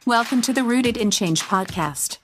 Welcome to the Rooted in Change podcast.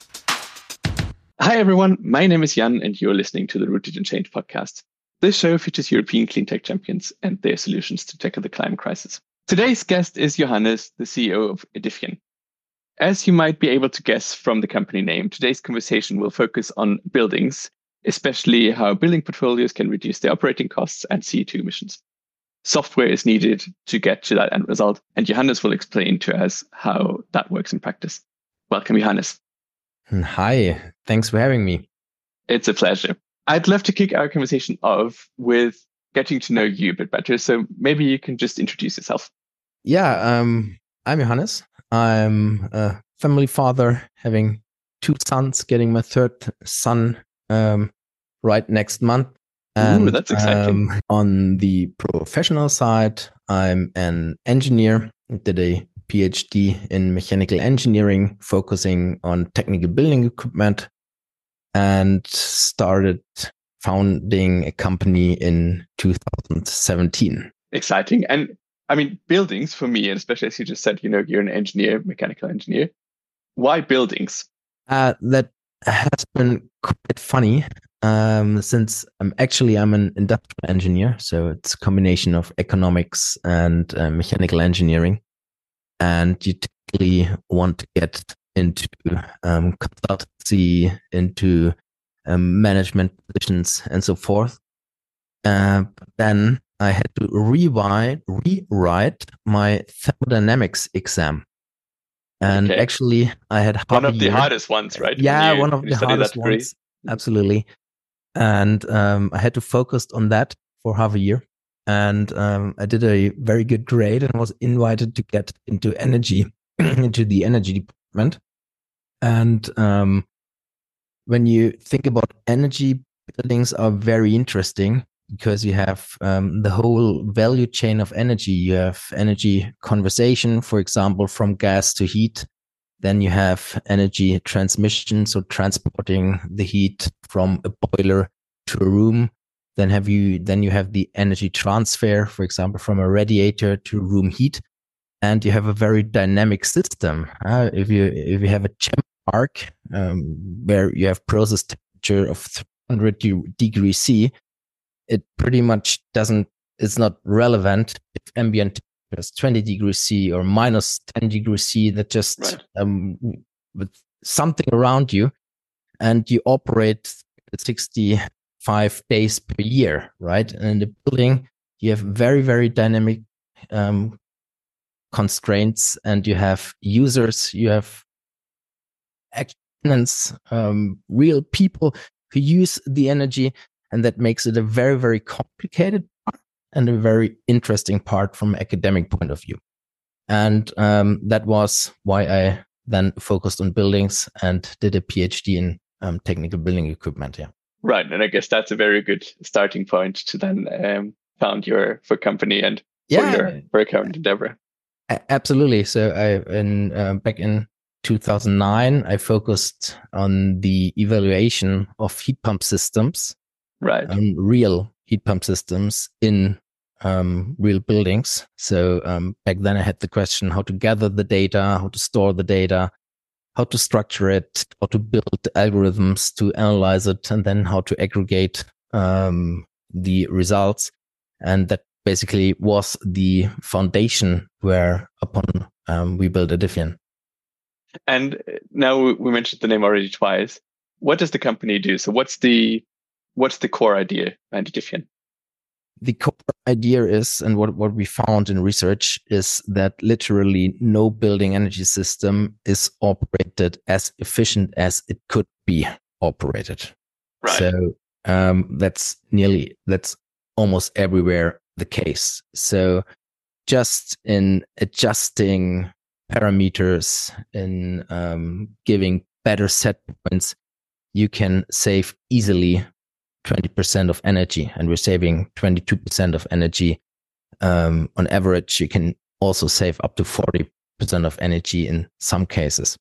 Hi, everyone. My name is Jan, and you're listening to the Rooted in Change podcast. This show features European clean tech champions and their solutions to tackle the climate crisis. Today's guest is Johannes, the CEO of Edifion. As you might be able to guess from the company name, today's conversation will focus on buildings, especially how building portfolios can reduce their operating costs and CO2 emissions. Software is needed to get to that end result, and Johannes will explain to us how that works in practice. Welcome, Johannes. Hi, thanks for having me. It's a pleasure. I'd love to kick our conversation off with getting to know you a bit better. So maybe you can just introduce yourself. Yeah, I'm Johannes. I'm a family father, having 2 sons, getting my 3rd son right next month. And that's exciting. On the professional side, I'm an engineer. Did a PhD in mechanical engineering, focusing on technical building equipment, and started founding a company in 2017. Exciting. And I mean, buildings for me, and especially as you just said, you're an engineer, mechanical engineer. Why buildings? That has been quite funny. Since I'm an industrial engineer, so it's a combination of economics and mechanical engineering. And you typically want to get into consultancy, into management positions, and so forth. But then I had to rewrite my thermodynamics exam. And actually, I had one of the hardest ones, right? Yeah, one of the hardest ones. Absolutely. And I had to focus on that for half a year. And I did a very good grade and was invited to get into energy, into the energy department. And when you think about energy, buildings are very interesting because you have the whole value chain of energy. You have energy conversion, for example, from gas to heat. Then you have energy transmission, so transporting the heat from a boiler to a room. Then you have the energy transfer, for example, from a radiator to room heat, and you have a very dynamic system. If you have a chamber arc where you have process temperature of 300 degrees C, it pretty much it's not relevant if ambient temperature is 20 degrees C or minus 10 degrees C. That just with something around you, and you operate 65 days per year, right? And in the building, you have very, very dynamic constraints, and you have users, you have tenants, real people who use the energy, and that makes it a very, very complicated part and a very interesting part from an academic point of view. And that was why I then focused on buildings and did a PhD in technical building equipment. Yeah. Right. And I guess that's a very good starting point to then found your company and for your current endeavor. Absolutely. So back in 2009, I focused on the evaluation of heat pump systems, right? Real heat pump systems in real buildings. So back then I had the question how to gather the data, how to store the data, how to structure it, how to build algorithms to analyze it, and then how to aggregate the results. And that basically was the foundation where upon we built Edifion. And now we mentioned the name already twice. What does the company do? So what's the core idea behind Edifion? The core idea is, and what we found in research is that literally no building energy system is operated as efficient as it could be operated. Right. So that's almost everywhere the case. So just in adjusting parameters, in giving better set points, you can save easily 20% of energy, and we're saving 22% of energy. On average, you can also save up to 40% of energy in some cases.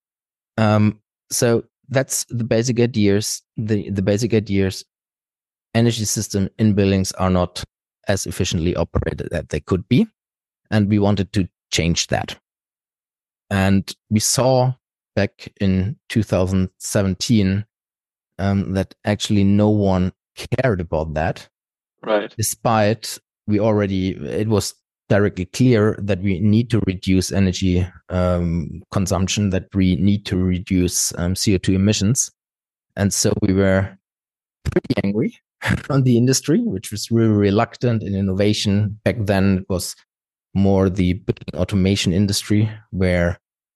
So that's the basic ideas. The basic ideas. Energy system in buildings are not as efficiently operated as they could be, and we wanted to change that. And we saw back in 2017 that actually no one cared about that. Right. Despite it was directly clear that we need to reduce energy consumption, that we need to reduce CO2 emissions. And so we were pretty angry on the industry, which was really reluctant in innovation. Back then, it was more the building automation industry where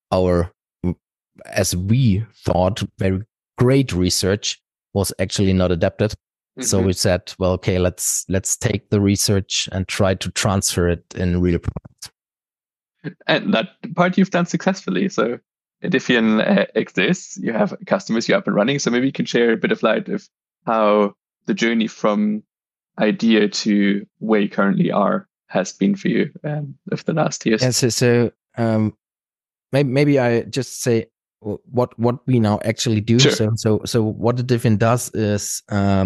as we thought, very great research was actually not adapted. Mm-hmm. So we said, well, okay, let's take the research and try to transfer it in real products. And that part you've done successfully. So Edifion exists, you have customers, you're up and running. So maybe you can share a bit of light of how the journey from idea to where you currently are has been for you over the last years. Yeah, so maybe I just say what we now actually do. Sure. So what Edifion does is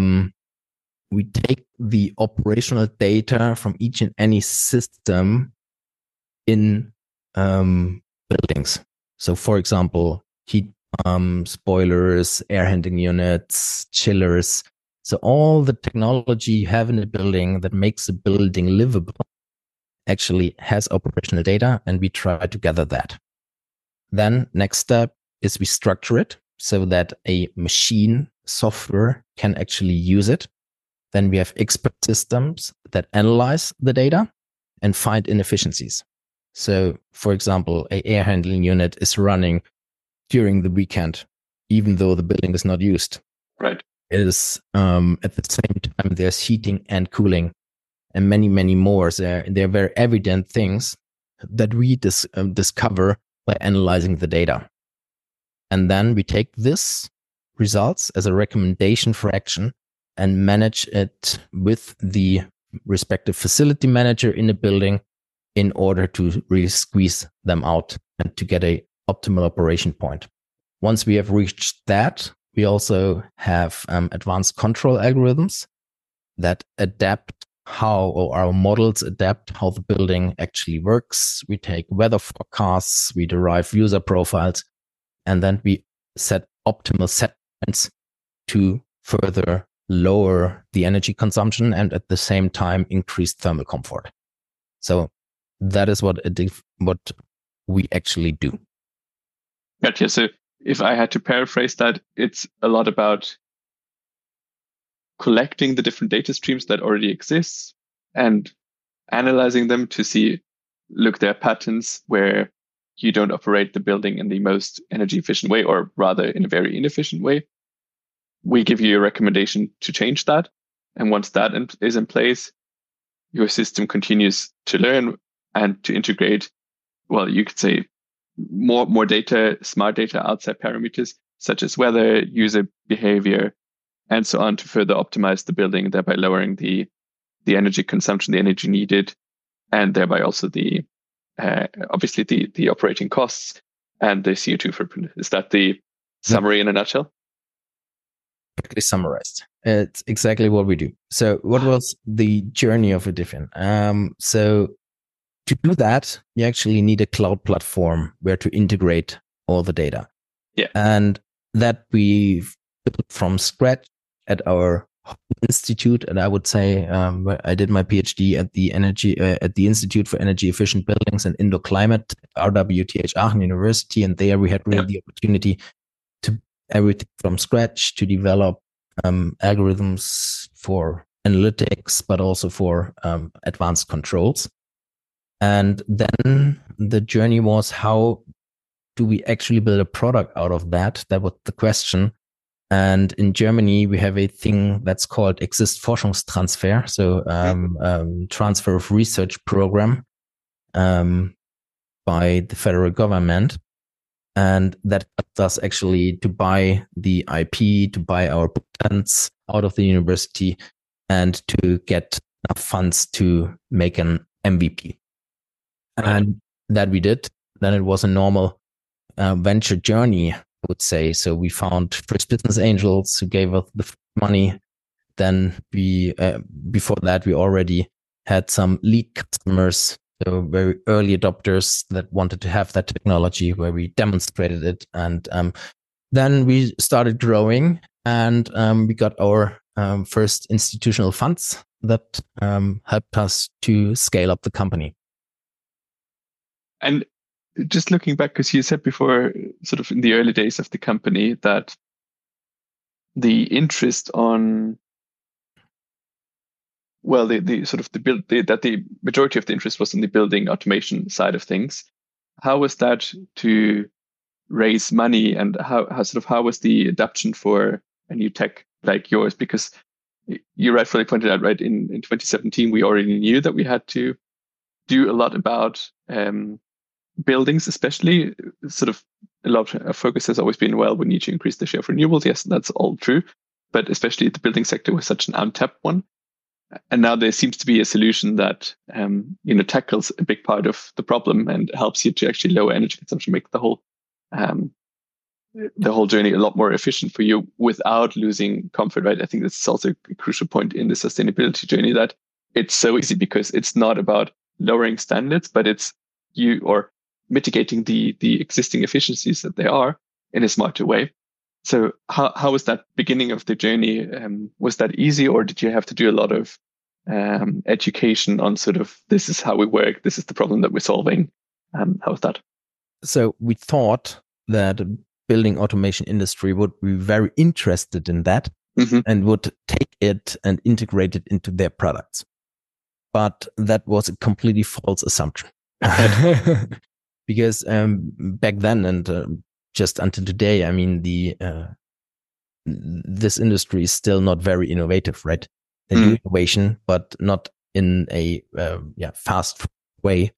we take the operational data from each and any system in buildings. So, for example, heat pumps, boilers, air handling units, chillers. So all the technology you have in a building that makes the building livable actually has operational data, and we try to gather that. Then next step is we structure it so that a machine software can actually use it. Then we have expert systems that analyze the data and find inefficiencies. So, for example, an air handling unit is running during the weekend, even though the building is not used. Right. It is at the same time there's heating and cooling, and many, many more. They're very evident things that we discover by analyzing the data. And then we take this results as a recommendation for action and manage it with the respective facility manager in the building in order to really squeeze them out and to get a optimal operation point. Once we have reached that, we also have advanced control algorithms that adapt or our models adapt how the building actually works. We take weather forecasts, we derive user profiles, and then we set optimal set points to further lower the energy consumption and at the same time increase thermal comfort. So that is what we actually do. Gotcha. So if I had to paraphrase that, it's a lot about collecting the different data streams that already exist and analyzing them to see, look, there are patterns where you don't operate the building in the most energy efficient way, or rather in a very inefficient way. We give you a recommendation to change that. And once that is in place, your system continues to learn and to integrate, well, you could say more data, smart data, outside parameters, such as weather, user behavior, and so on, to further optimize the building, thereby lowering the energy consumption, the energy needed, and thereby also the obviously the operating costs and the CO2 footprint. Is that the summary in a nutshell? Perfectly summarized. It's exactly what we do. So what was the journey of Edifion? So to do that, you actually need a cloud platform where to integrate all the data. Yeah. And that we built from scratch at our institute. And I would say I did my PhD at the Institute for Energy Efficient Buildings and Indoor Climate, RWTH Aachen University. And there we had really the opportunity to everything from scratch to develop algorithms for analytics, but also for advanced controls. And then the journey was, how do we actually build a product out of that? That was the question. And in Germany, we have a thing that's called Exist-Forschungstransfer, so transfer of research program by the federal government. And that helped us actually to buy the IP, to buy our patents out of the university, and to get enough funds to make an MVP. And that we did. Then it was a normal venture journey, I would say. So we found first business angels who gave us the money. Then we, before that, we already had some lead customers So very early adopters that wanted to have that technology, where we demonstrated it. And then we started growing, and we got our first institutional funds that helped us to scale up the company. And just looking back, because you said before, sort of in the early days of the company, that the interest on, well, the sort of the build, that the majority of the interest was on the building automation side of things. How was that to raise money, and how was the adoption for a new tech like yours? Because you rightfully pointed out, right, in 2017, we already knew that we had to do a lot about buildings, especially. Sort of a lot of focus has always been, well, we need to increase the share of renewables. Yes, that's all true. But especially the building sector was such an untapped one. And now there seems to be a solution that tackles a big part of the problem and helps you to actually lower energy consumption, make the whole journey a lot more efficient for you without losing comfort, right? I think this is also a crucial point in the sustainability journey, that it's so easy because it's not about lowering standards, but it's you or mitigating the existing efficiencies that they are in a smarter way. So how was that beginning of the journey? Was that easy, or did you have to do a lot of education on sort of, this is how we work, this is the problem that we're solving? How was that? So we thought that the building automation industry would be very interested in that, and would take it and integrate it into their products. But that was a completely false assumption. Because back then and just until today, I mean, this industry is still not very innovative, right? They do innovation, but not in a fast way.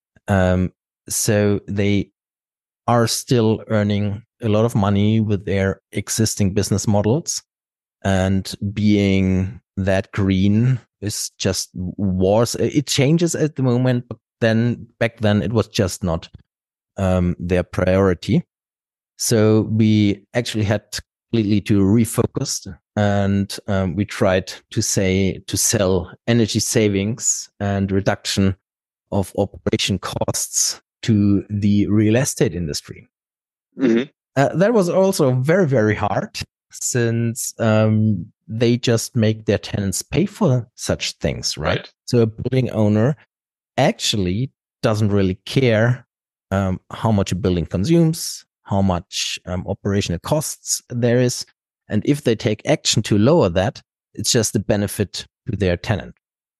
So they are still earning a lot of money with their existing business models, and being that green is just wars. It changes at the moment, but then back then it was just not their priority. So we actually had completely to refocus, and we tried to sell energy savings and reduction of operation costs to the real estate industry. That was also very, very hard, since they just make their tenants pay for such things, right? So a building owner actually doesn't really care how much a building consumes, how much operational costs there is. And if they take action to lower that, it's just a benefit to their tenant.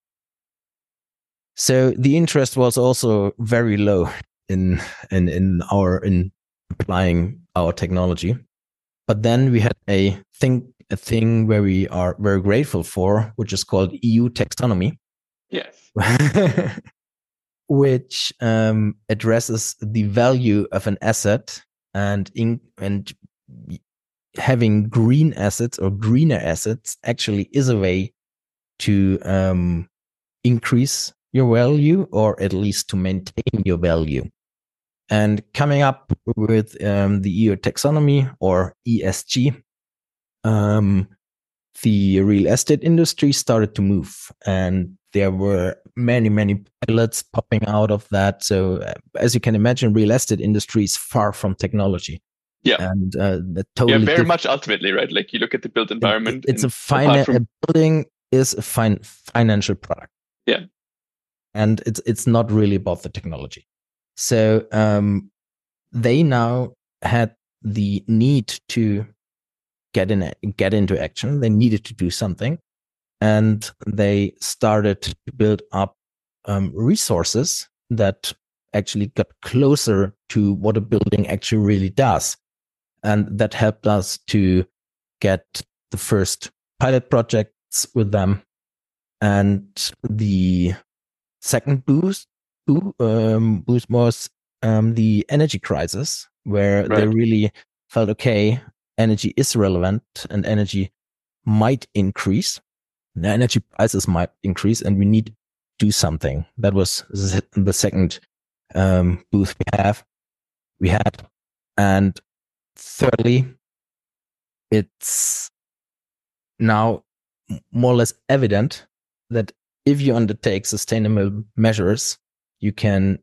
So the interest was also very low in applying our technology. But then we had a thing where we are very grateful for, which is called EU taxonomy. Yes. Which addresses the value of an asset, and having green assets or greener assets actually is a way to increase your value, or at least to maintain your value. And coming up with the EU taxonomy, or ESG, the real estate industry started to move, and there were many pilots popping out of that. So as you can imagine, real estate industry is far from technology. Yeah, and totally very much ultimately, right? Like you look at the built environment. It's a building is a financial product. Yeah, and it's not really about the technology. So they now had the need to get into action. They needed to do something, and they started to build up resources that actually got closer to what a building actually really does. And that helped us to get the first pilot projects with them. And the second boost was the energy crisis, where they really felt, okay, energy is relevant and energy might increase. The energy prices might increase, and we need to do something. That was the second booth we had. And thirdly, it's now more or less evident that if you undertake sustainable measures, you can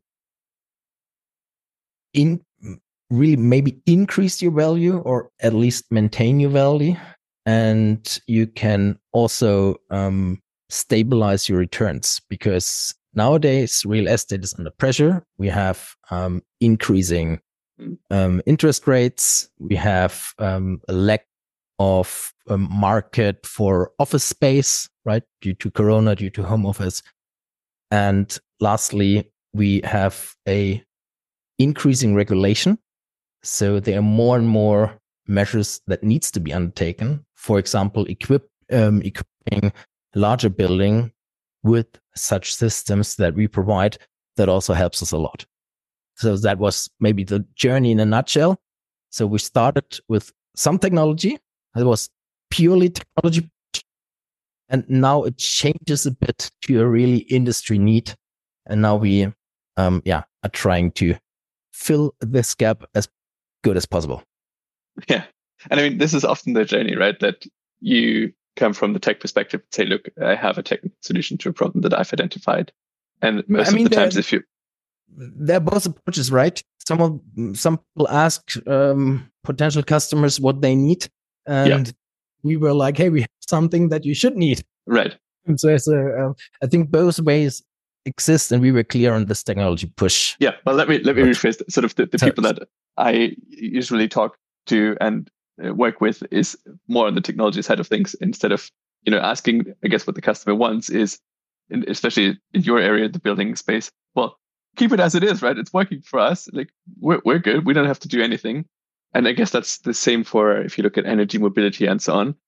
really maybe increase your value or at least maintain your value. And you can also stabilize your returns, because nowadays real estate is under pressure. We have increasing interest rates. We have a lack of market for office space, right? Due to Corona, due to home office. And lastly, we have a increasing regulation. So there are more and more measures that needs to be undertaken. For example, equipping larger building with such systems that we provide. That also helps us a lot. So that was maybe the journey in a nutshell. So we started with some technology. It was purely technology. And now it changes a bit to a really industry need. And now we are trying to fill this gap as good as possible. Yeah. And I mean, this is often the journey, right? That you come from the tech perspective and say, look, I have a technical solution to a problem that I've identified. And most of the times, there are both approaches, right? Some people ask potential customers what they need. And we were like, hey, we have something that you should need. Right. And so I think both ways exist, and we were clear on this technology push. Yeah. Well, let me rephrase sort of the people that I usually talk to and work with is more on the technology side of things, instead of, asking, I guess, what the customer wants is, especially in your area, the building space. Well, keep it as it is, right? It's working for us. Like we're good. We don't have to do anything. And I guess that's the same for if you look at energy, mobility, and so on.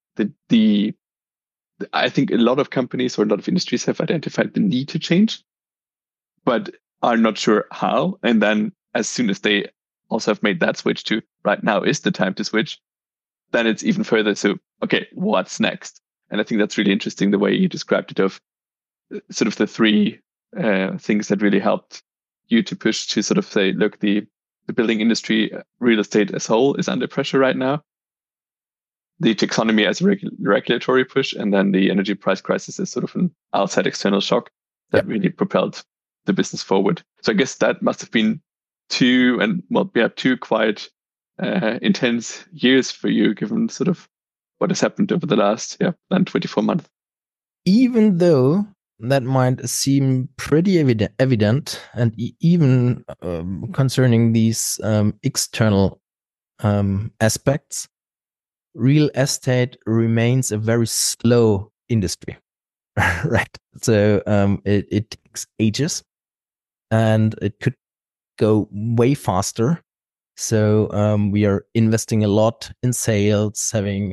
I think a lot of companies or a lot of industries have identified the need to change, but are not sure how. And then as soon as they also have made that switch to right now is the time to switch, then it's even further. So, okay, what's next? And I think that's really interesting, the way you described it, of sort of the three things that really helped you to push to sort of say, look, the building industry, real estate as a whole is under pressure right now. The taxonomy as a regulatory push, and then the energy price crisis is sort of an outside external shock that really propelled the business forward. So I guess that must have been two quite intense years for you, given sort of what has happened over the last 24 months. Even though that might seem pretty evident, and even concerning these external aspects, real estate remains a very slow industry, right? So it takes ages, and it could go way faster. So we are investing a lot in sales, having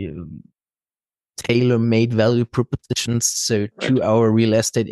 tailor-made value propositions. So to our real estate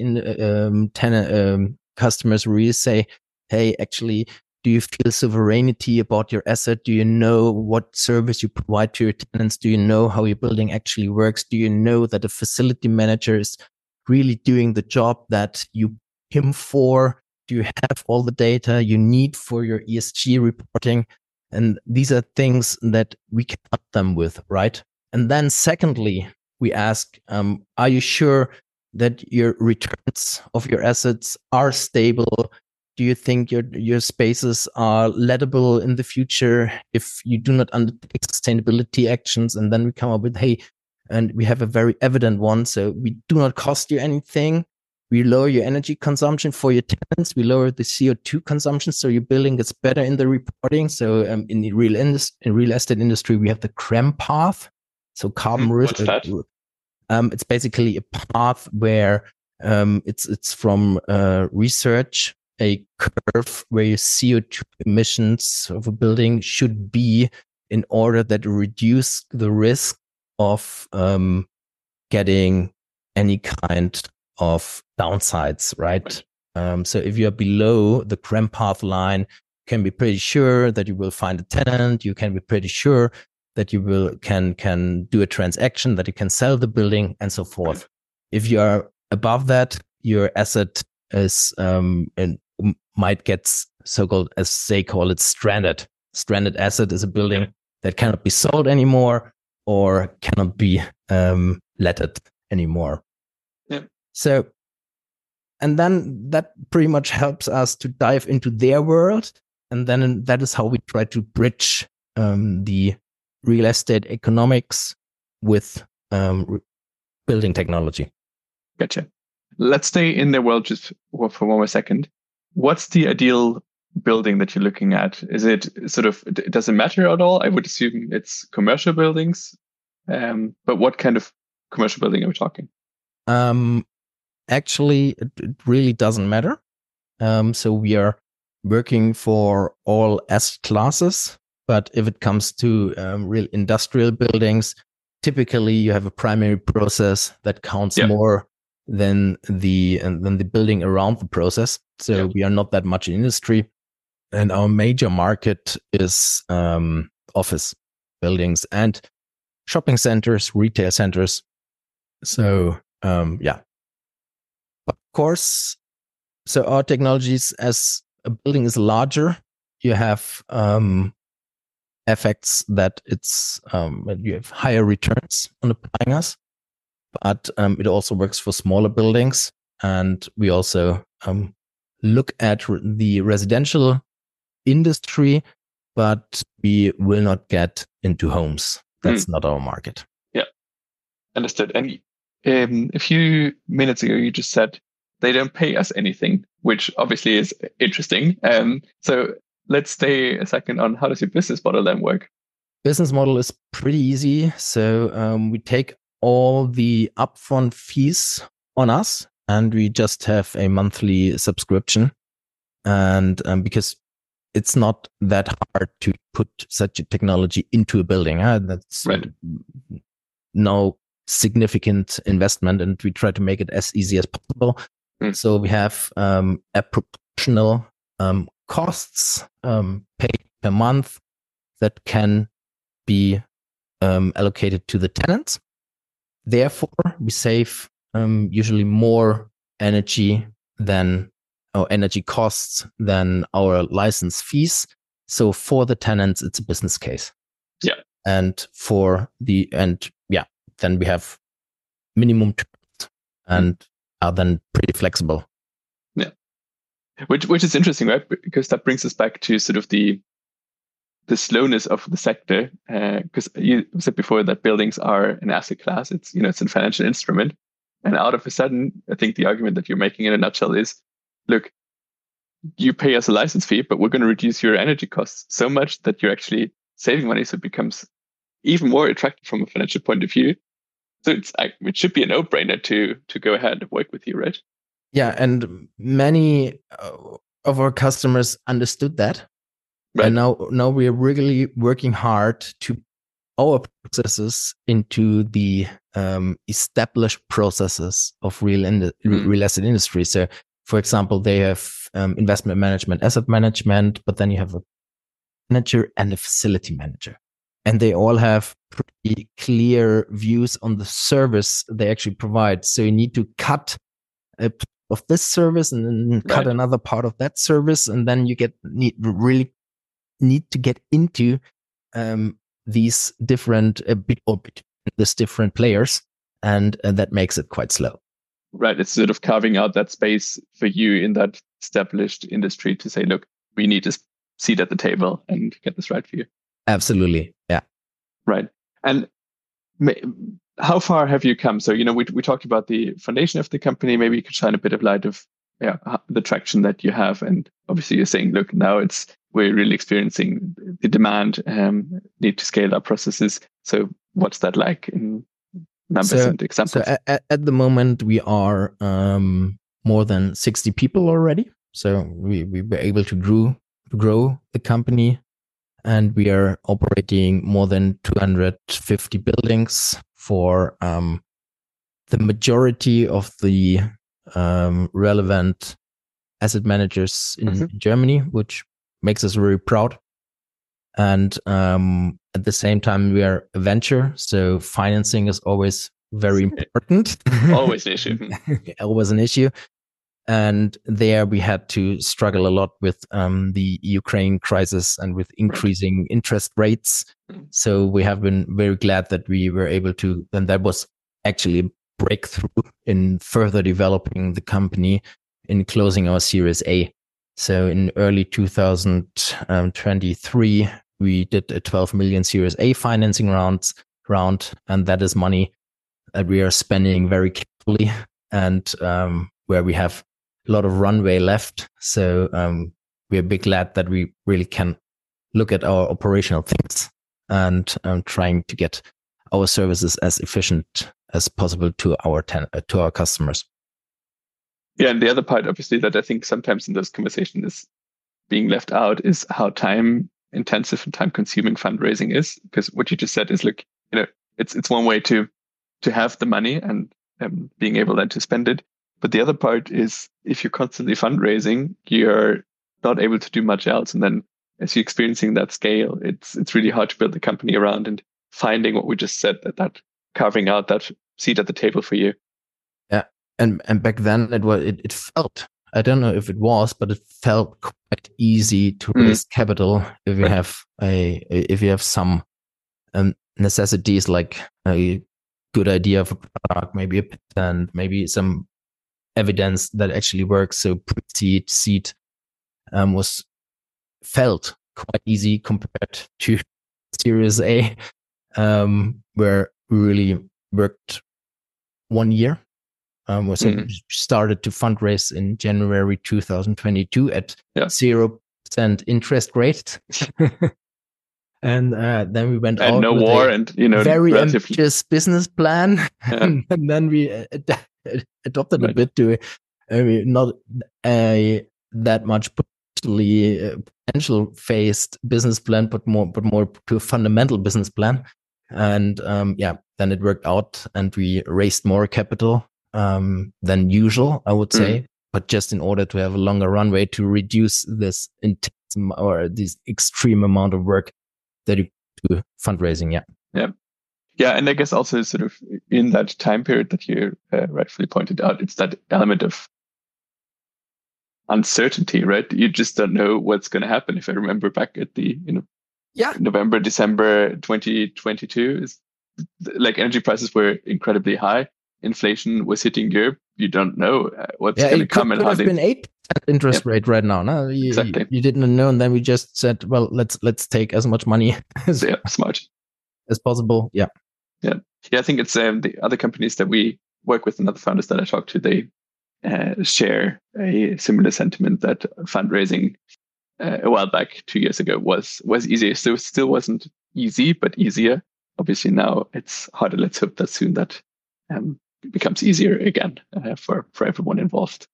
tenant customers, we really say, hey, actually, do you feel sovereignty about your asset? Do you know what service you provide to your tenants? Do you know how your building actually works? Do you know that a facility manager is really doing the job that you him for? Do you have all the data you need for your ESG reporting? And these are things that we can help them with, right? And then secondly, we ask, are you sure that your returns of your assets are stable? Do you think your spaces are lettable in the future if you do not undertake sustainability actions? And then we come up with, hey, and we have a very evident one. So we do not cost you anything. We lower your energy consumption for your tenants. We lower the CO2 consumption, so your building gets better in the reporting. So in the real estate industry, we have the CRREM path. So carbon risk. It's basically a path where it's from research, a curve where your CO2 emissions of a building should be in order that reduce the risk of getting any kind of downsides, right? So if you're below the CRREM path line, you can be pretty sure that you will find a tenant. You can be pretty sure that you can do a transaction, that you can sell the building, and so forth. If you are above that, your asset is and might get so-called, as they call it, stranded. Stranded asset is a building that cannot be sold anymore or cannot be letted anymore. Yeah. So And then that pretty much helps us to dive into their world. And then that is how we try to bridge the real estate economics with building technology. Gotcha. Let's stay in the world just for one more second. What's the ideal building that you're looking at? Is it sort of, does it matter at all? I would assume it's commercial buildings. But what kind of commercial building are we talking? Actually, it really doesn't matter. So we are working for all asset classes. But if it comes to real industrial buildings, typically you have a primary process that counts more than the building around the process. So we are not that much in industry, and our major market is office buildings and shopping centers, retail centers. So of course, so our technologies, as a building is larger, you have effects that it's you have higher returns on applying us, but it also works for smaller buildings. And we also look at the residential industry, but we will not get into homes. That's not our market. Yeah, understood. And a few minutes ago, you just said they don't pay us anything, which obviously is interesting. So let's stay a second on how does your business model then work? Business model is pretty easy. So we take all the upfront fees on us, and we just have a monthly subscription. And because it's not that hard to put such a technology into a building, that's right. No significant investment, and we try to make it as easy as possible. So we have a proportional costs paid per month that can be allocated to the tenants. Therefore, we save usually more energy costs than our license fees. So for the tenants, it's a business case. Yeah. And then we have minimum terms and are then pretty flexible. Yeah. Which is interesting, right? Because that brings us back to sort of the slowness of the sector. Because you said before that buildings are an asset class. It's a financial instrument. And out of a sudden, I think the argument that you're making in a nutshell is, look, you pay us a license fee, but we're going to reduce your energy costs so much that you're actually saving money. So it becomes even more attractive from a financial point of view. So it should be a no-brainer to go ahead and work with you, right? Yeah, and many of our customers understood that. Right. And now we are really working hard to our processes into the established processes of real estate industry. So, for example, they have investment management, asset management, but then you have a manager and a facility manager. And they all have pretty clear views on the service they actually provide. So you need to cut a part of this service and then cut another part of that service. And then you really need to get into these different different players. And that makes it quite slow. Right. It's sort of carving out that space for you in that established industry to say, look, we need to seat at the table and get this right for you. Absolutely. Yeah. Right. And how far have you come? So, we talked about the foundation of the company. Maybe you could shine a bit of light of the traction that you have. And obviously you're saying, look, now we're really experiencing the demand, need to scale our processes. So what's that like in numbers and examples? So at the moment we are more than 60 people already. So we were able to grow the company. And we are operating more than 250 buildings for the majority of the relevant asset managers in Germany, which makes us very proud. And at the same time, we are a venture, so financing is always very important. Always an issue. Always an issue. And there we had to struggle a lot with the Ukraine crisis and with increasing interest rates. So we have been very glad that we were able to, and that was actually a breakthrough in further developing the company, in closing our Series A. So in early 2023, we did a 12 million Series A financing round, and that is money that we are spending very carefully and where we have a lot of runway left. So we're big glad that we really can look at our operational things and trying to get our services as efficient as possible to our customers. Yeah, and the other part, obviously, that I think sometimes in those conversations is being left out is how time intensive and time consuming fundraising is. Because what you just said is, look, it's one way to have the money and being able then to spend it. But the other part is if you're constantly fundraising, you're not able to do much else. And then as you're experiencing that scale, it's really hard to build the company around and finding what we just said, that carving out that seat at the table for you. Yeah. And back then it felt, I don't know if it was, but it felt quite easy to raise capital if you have some necessities like a good idea of a product, maybe a patent, maybe some evidence that actually works. So pre-seed, seed felt quite easy compared to Series A, where we really worked 1 year. We started to fundraise in January 2022 at 0% interest rate. And then we went out no with war a and very ambitious business plan. And then we adopted a bit to not that much potential phased business plan, but more to a fundamental business plan. And then it worked out, and we raised more capital than usual, I would say, but just in order to have a longer runway to reduce this intense or this extreme amount of work that you do fundraising. Yeah, and I guess also sort of in that time period that you rightfully pointed out, it's that element of uncertainty, right? You just don't know what's going to happen. If I remember back at the November, December 2022, is like energy prices were incredibly high. Inflation was hitting Europe. You don't know what's going to come and how they. It could have been 8% interest rate right now. No, exactly. You didn't know, and then we just said, well, let's take as much money smart as possible. Yeah. I think it's the other companies that we work with and other founders that I talk to, they share a similar sentiment that fundraising a while back, 2 years ago, was easier. So it still wasn't easy, but easier. Obviously now it's harder. Let's hope that soon that becomes easier again for everyone involved.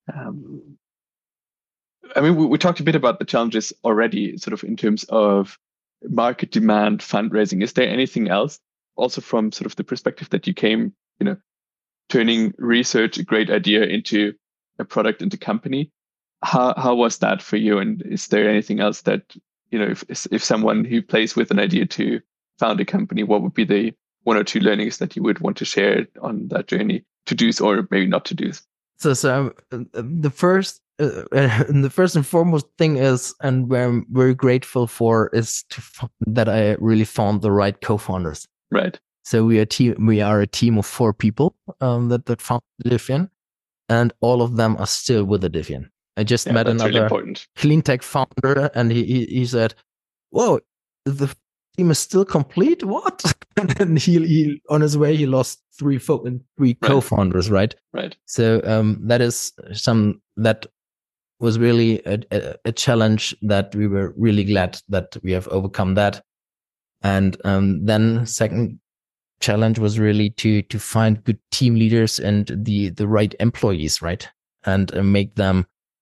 I mean, we talked a bit about the challenges already, sort of in terms of market demand, fundraising. Is there anything else, also from sort of the perspective that you came, turning research, a great idea, into a product, into company? How was that for you? And is there anything else that, if someone who plays with an idea to found a company, what would be the 1 or 2 learnings that you would want to share on that journey, to do or maybe not to do? So the first and foremost thing is, and where I'm very grateful for, is that I really found the right co-founders. Right. So we are a team of 4 people that founded Divian, and all of them are still with the Divian. I just met another clean tech founder, and he said, "Whoa, the team is still complete? What?" And he on his way, he lost 3 co-founders, right? Right. So that is that was really a challenge that we were really glad that we have overcome that. And then second challenge was really to find good team leaders and the right employees, right? And make them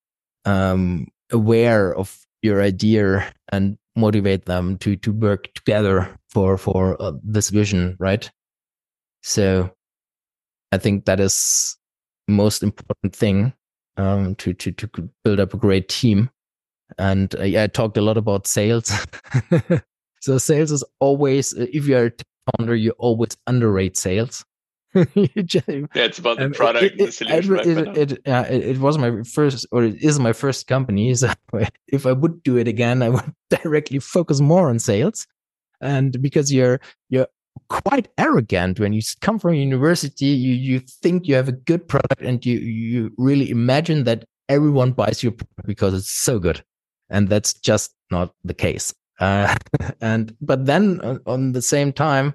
aware of your idea and motivate them to work together for this vision, right? So I think that is the most important thing, to build up a great team. And I talked a lot about sales. So sales is always, if you're a founder, you always underrate sales. It's about the product and the solution. It was my first, or it is my first company. So if I would do it again, I would directly focus more on sales. And because you're quite arrogant when you come from university. You think you have a good product, and you really imagine that everyone buys your product because it's so good, and that's just not the case. But then on the same time,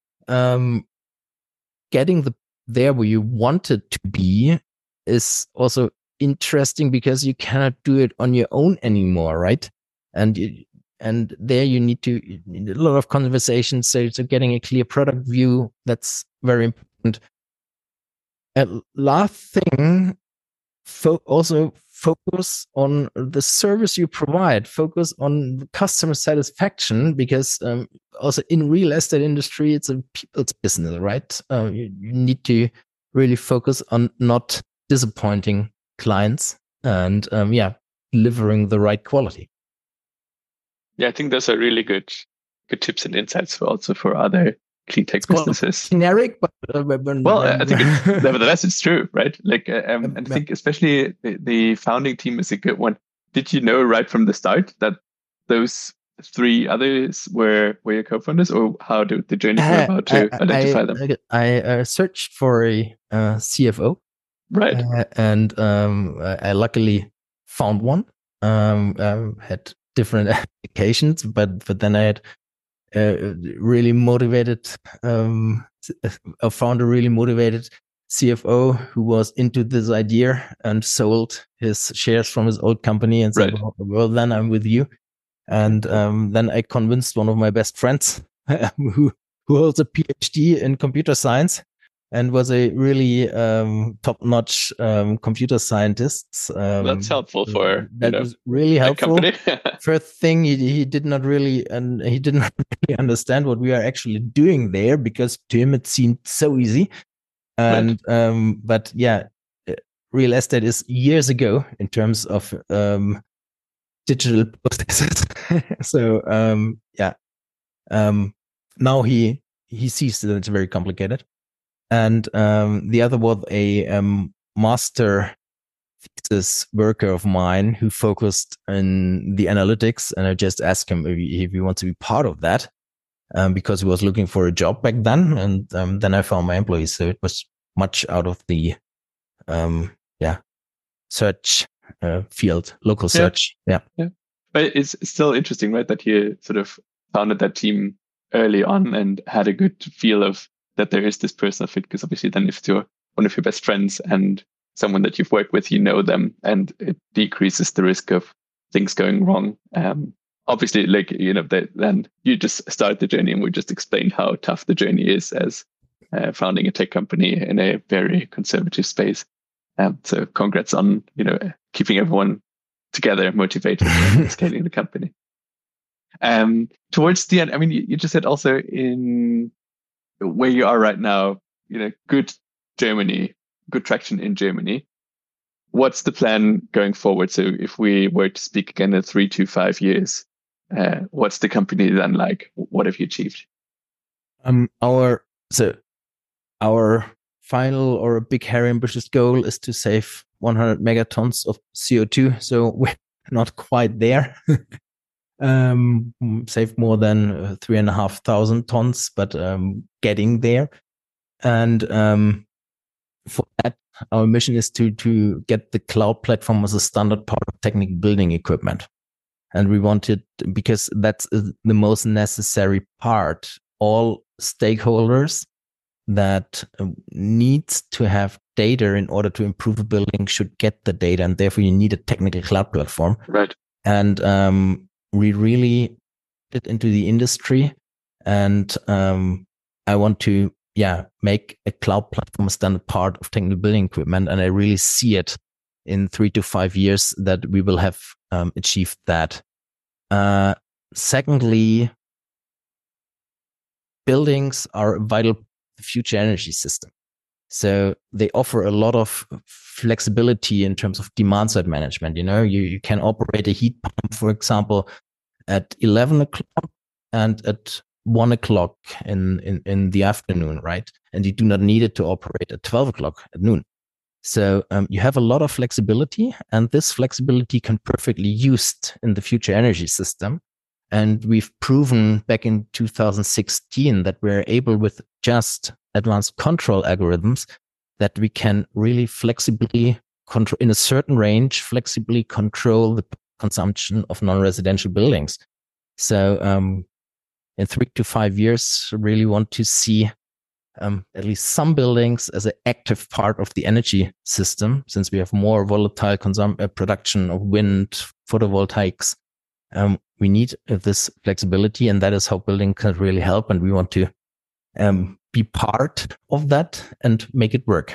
getting there where you wanted to be is also interesting, because you cannot do it on your own anymore, right? And there you need a lot of conversations. So getting a clear product view, that's very important. And last thing, also focus on the service you provide, focus on customer satisfaction, because also in real estate industry, it's a people's business, right? You need to really focus on not disappointing clients and delivering the right quality. Yeah, I think those are really good tips and insights for other clean tech businesses. Generic, but I think nevertheless it's true, right? Like, and I think especially the founding team is a good one. Did you know right from the start that those 3 others were your co-founders, or how did the journey come about to identify them? I searched for a CFO, right? And I luckily found one. Had different applications, but then I had really motivated, I found a really motivated CFO who was into this idea and sold his shares from his old company and said, well, then I'm with you. And then I convinced one of my best friends who holds a PhD in computer science and was a really top-notch computer scientist. That's helpful for that was really helpful. Company. First thing, he did not really understand what we are actually doing there, because to him it seemed so easy. And but yeah, real estate is years ago in terms of digital processes. So now he sees that it's very complicated. And the other was a master thesis worker of mine who focused in the analytics. And I just asked him if he wants to be part of that, because he was looking for a job back then. And then I found my employees. So it was much out of the search field, local search. Yeah. But it's still interesting, right, that you sort of founded that team early on and had a good feel of that there is this personal fit, because obviously then if it's one of your best friends and someone that you've worked with, you know them, and it decreases the risk of things going wrong. Obviously, like, then you just start the journey, and we just explained how tough the journey is as founding a tech company in a very conservative space. So congrats on, keeping everyone together, motivated, and scaling the company. Towards the end, I mean, you just said also in where you are right now, good traction in Germany. What's the plan going forward? So if we were to speak again in 3 to 5 years, what's the company then like? What have you achieved? Our final or a big, hairy, ambitious goal is to save 100 megatons of CO2. So we're not quite there. Saved more than 3,500 tons, but getting there. And for that, our mission is to get the cloud platform as a standard part of technical building equipment. And we want it because that's the most necessary part. All stakeholders that needs to have data in order to improve a building should get the data, and therefore you need a technical cloud platform. Right. And we really get into the industry, and I want to make a cloud platform a standard part of technical building equipment, and I really see it in 3 to 5 years that we will have achieved that. Secondly, buildings are a vital future energy system. So they offer a lot of flexibility in terms of demand side management. You can operate a heat pump, for example, at 11 o'clock and at 1 o'clock in the afternoon, right? And you do not need it to operate at 12 o'clock at noon. So you have a lot of flexibility, and this flexibility can perfectly used in the future energy system. And we've proven back in 2016 that we're able, with just advanced control algorithms, that we can really flexibly control, in a certain range, flexibly control the consumption of non-residential buildings. So in 3 to 5 years, really want to see at least some buildings as an active part of the energy system, since we have more volatile production of wind, photovoltaics. We need this flexibility, and that is how building can really help. And we want to be part of that and make it work.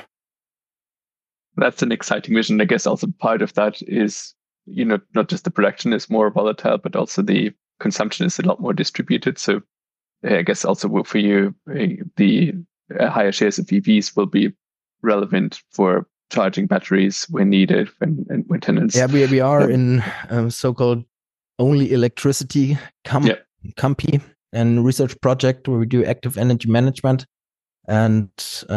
That's an exciting vision. I guess also part of that is, not just the production is more volatile, but also the consumption is a lot more distributed. So I guess also for you, the higher shares of EVs will be relevant for charging batteries when needed and when tenants. Yeah, we are in so-called only electricity company and research project where we do active energy management. And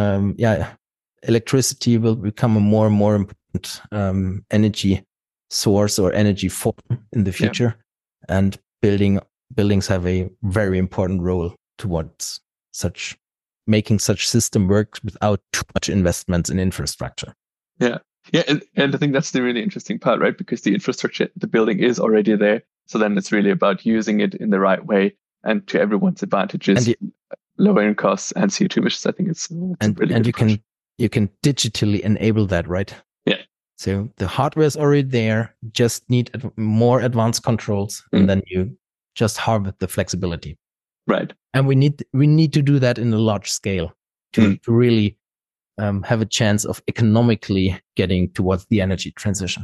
electricity will become a more and more important energy source or energy form in the future. Yeah. And buildings have a very important role towards making such system work without too much investments in infrastructure. Yeah. And I think that's the really interesting part, right? Because the infrastructure, the building is already there. So then it's really about using it in the right way and to everyone's advantages, lowering costs and CO2 emissions. I think it's really and you can digitally enable that, right? Yeah. So the hardware is already there, just need more advanced controls, and then you just harvest the flexibility. Right. And we need to do that in a large scale to really have a chance of economically getting towards the energy transition.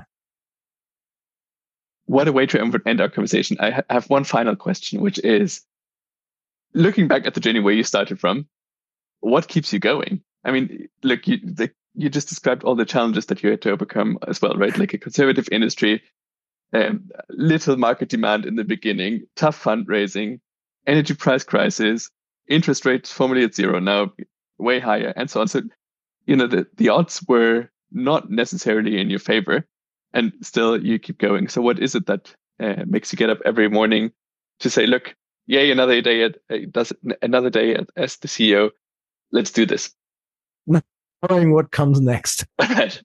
What a way to end our conversation. I have one final question, which is, looking back at the journey where you started from, what keeps you going? I mean, look, you just described all the challenges that you had to overcome as well, right? Like a conservative industry, little market demand in the beginning, tough fundraising, energy price crisis, interest rates formerly at zero, now way higher, and so on. So, the odds were not necessarily in your favor, and still you keep going. So what is it that makes you get up every morning to say, look, yay, another day as the CEO, let's do this? Not knowing what comes next. Right.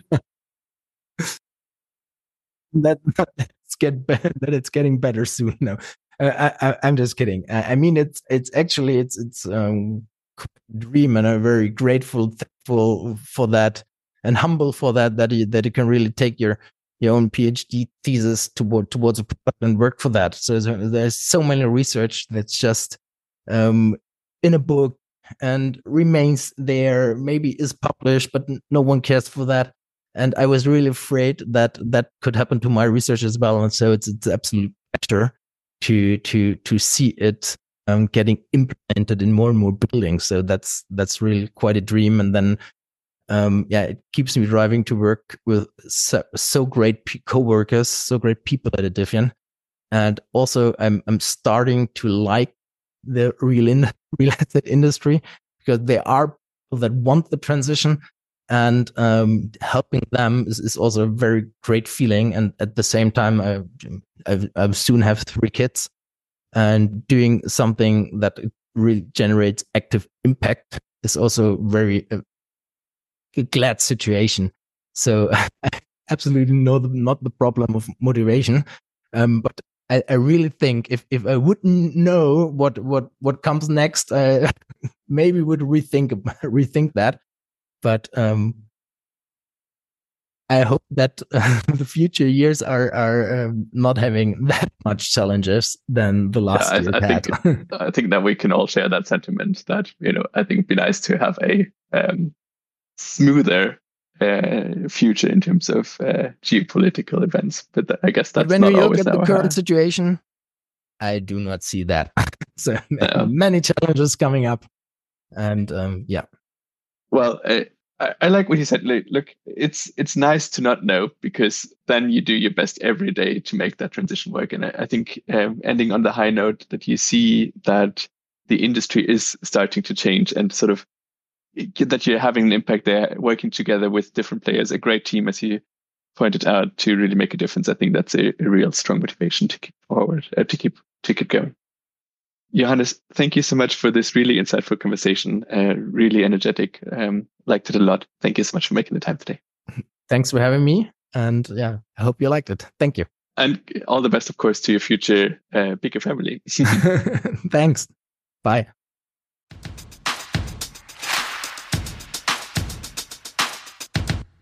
that it's getting better soon. No, I'm just kidding. I mean, it's actually dream, and I'm very grateful, thankful for that, and humble for that you can really take your own PhD thesis towards a product and work for that. So there's so many research that's just in a book and remains there, maybe is published, but no one cares for that. And I was really afraid that could happen to my research as well. And so it's absolute pleasure to see it getting implemented in more and more buildings. So that's really quite a dream. And then it keeps me driving to work with so great co-workers, so great people at Edifion. And also I'm starting to like the real estate industry, because there are people that want the transition, and helping them is also a very great feeling. And at the same time, I soon have 3 kids, and doing something that really generates active impact is also very a glad situation. So I absolutely know not the problem of motivation, but I really think if I wouldn't know what comes next, I maybe would rethink that. But I hope that the future years are not having that much challenges than the last year had. I think that we can all share that sentiment. That I think it'd be nice to have a smoother future in terms of geopolitical events, but I guess that's when not we look always at the current situation, I do not see that. So many challenges coming up, and Well, I like what you said. Look, it's nice to not know, because then you do your best every day to make that transition work. And I think ending on the high note that you see that the industry is starting to change, and sort of that you're having an impact there, working together with different players, a great team, as you pointed out, to really make a difference. I think that's a real strong motivation to keep forward, to keep to get going. Johannes, thank you so much for this really insightful conversation. Really energetic. Liked it a lot. Thank you so much for making the time today. Thanks for having me. And I hope you liked it. Thank you. And all the best, of course, to your future bigger family. Thanks. Bye.